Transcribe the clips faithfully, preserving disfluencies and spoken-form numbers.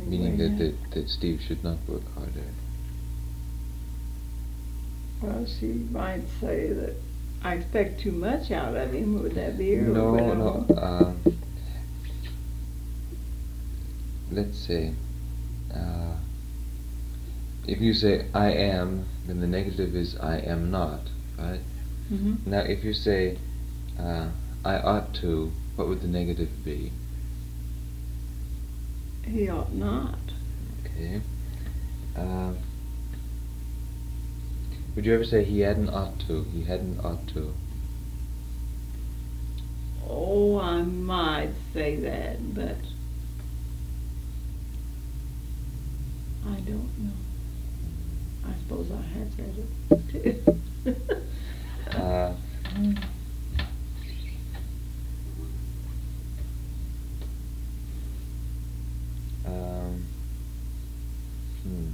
Meaning that, that, that Steve should not work harder. Well, she might say that I expect too much out of him. Would that be her? No, no. Uh, let's say, uh, if you say I am, then the negative is I am not, right? Mm-hmm. Now, if you say uh, I ought to, what would the negative be? He ought not. Okay. Uh, would you ever say he hadn't ought to? He hadn't ought to. Oh, I might say that, but I don't know. I suppose I have said it too. uh, um, hmm.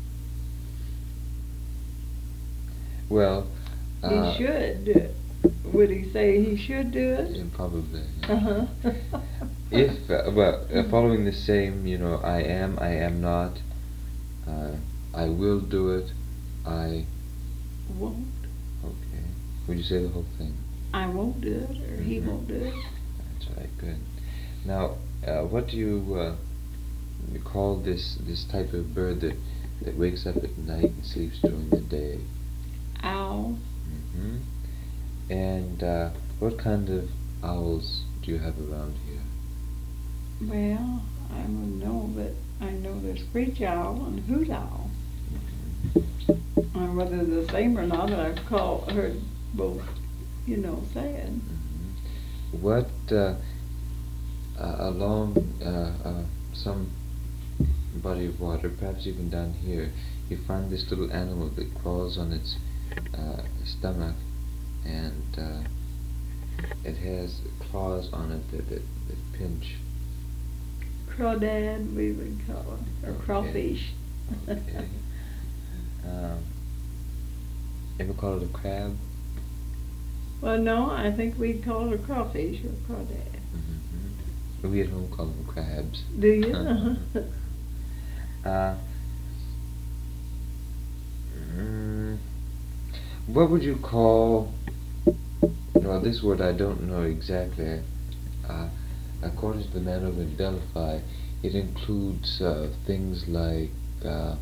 Well, uh, he should do it. Would he say he should do it? Yeah, probably. Yeah. Uh-huh. If, uh, well, uh, following the same, you know, I am, I am not, uh, I will do it, I won't. Okay. Would you say the whole thing? I won't do it, or mm-hmm. he won't do it. That's right, good. Now, uh, what do you, uh, you call this this type of bird that, that wakes up at night and sleeps during the day? Owl. Mm-hmm. And uh, what kind of owls do you have around here? Well, I don't know, but I know there's screech owl and hoot owl. Mm-hmm. Uh, whether they're the same or not, but I've called, heard both, you know, saying. Mm-hmm. What, uh, uh, along uh, uh, some body of water, perhaps even down here, you find this little animal that crawls on its uh, stomach, and uh, it has claws on it that, that, that pinch. Crawdad, we would call it, or okay. crawfish. Okay. um, ever call it a crab? Well, no, I think we'd call it a crawfish or crawdad. Mm-hmm. We at home call them crabs. Do you? uh, mm, what would you call? Well, this word I don't know exactly. Uh, according to the man over in Delphi, it includes uh, things like uh,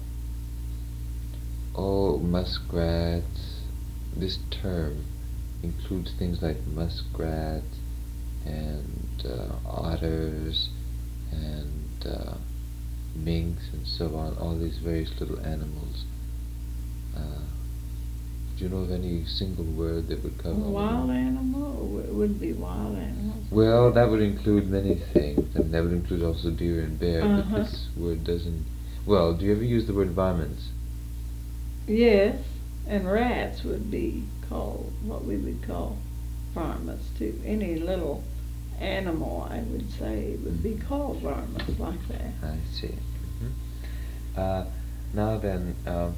oh, muskrats. This term includes things like muskrat and uh, otters and uh, minks and so on. All these various little animals. Uh, Do you know of any single word that would cover all wild of them? animal? Or it wouldn't be wild animals. Well, that would include many things. I mean, that would include also deer and bear, uh-huh. but this word doesn't... Well, do you ever use the word varmints? Yes, and rats would be called what we would call varmints too. Any little animal, I would say, would be called varmints like that. I see. Mm-hmm. Uh, now then... Uh,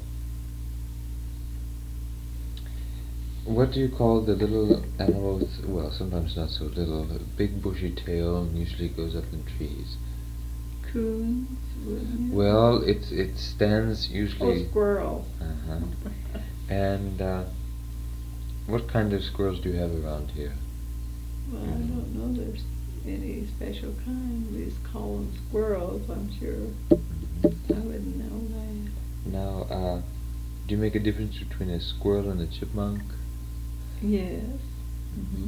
What do you call the little animals, well, sometimes not so little, a big bushy tail and usually goes up in trees? Coons, wouldn't you? Well, it, it stands usually... Oh, squirrels. Uh-huh. And uh, what kind of squirrels do you have around here? Well, I don't know there's any special kind. We just call them squirrels, I'm sure. Mm-hmm. I wouldn't know that. Now, uh, do you make a difference between a squirrel and a chipmunk? Yes. Mm-hmm.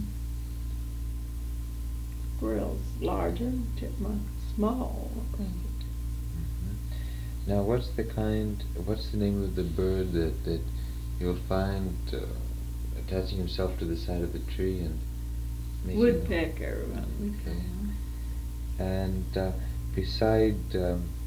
Squirrel's larger, chipmunk small. Mm-hmm. Now, what's the kind? What's the name of the bird that that you'll find uh, attaching himself to the side of the tree and making woodpecker? A, okay. And uh, beside um,